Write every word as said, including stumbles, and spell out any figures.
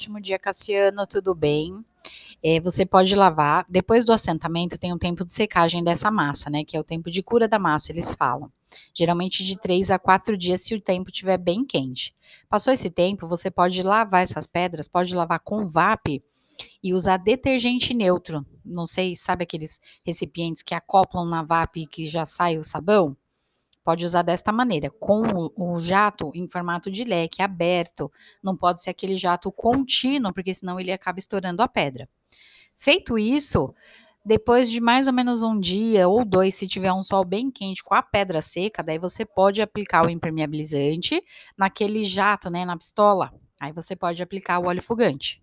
Ótimo dia, Cassiano, tudo bem? Eh, você pode lavar depois do assentamento tem um tempo de secagem dessa massa, né, que é o tempo de cura da massa, eles falam. Geralmente de três a quatro dias, se o tempo estiver bem quente. Passou esse tempo, você pode lavar essas pedras, pode lavar com V A P e usar detergente neutro. Não sei, sabe aqueles recipientes que acoplam na V A P e que já sai o sabão? Pode usar desta maneira, com o o jato em formato de leque aberto, não pode ser aquele jato contínuo, porque senão ele acaba estourando a pedra. Feito isso, depois de mais ou menos um dia ou dois, se tiver um sol bem quente com a pedra seca, daí você pode aplicar o impermeabilizante naquele jato, né, na pistola, aí você pode aplicar o óleo fugante.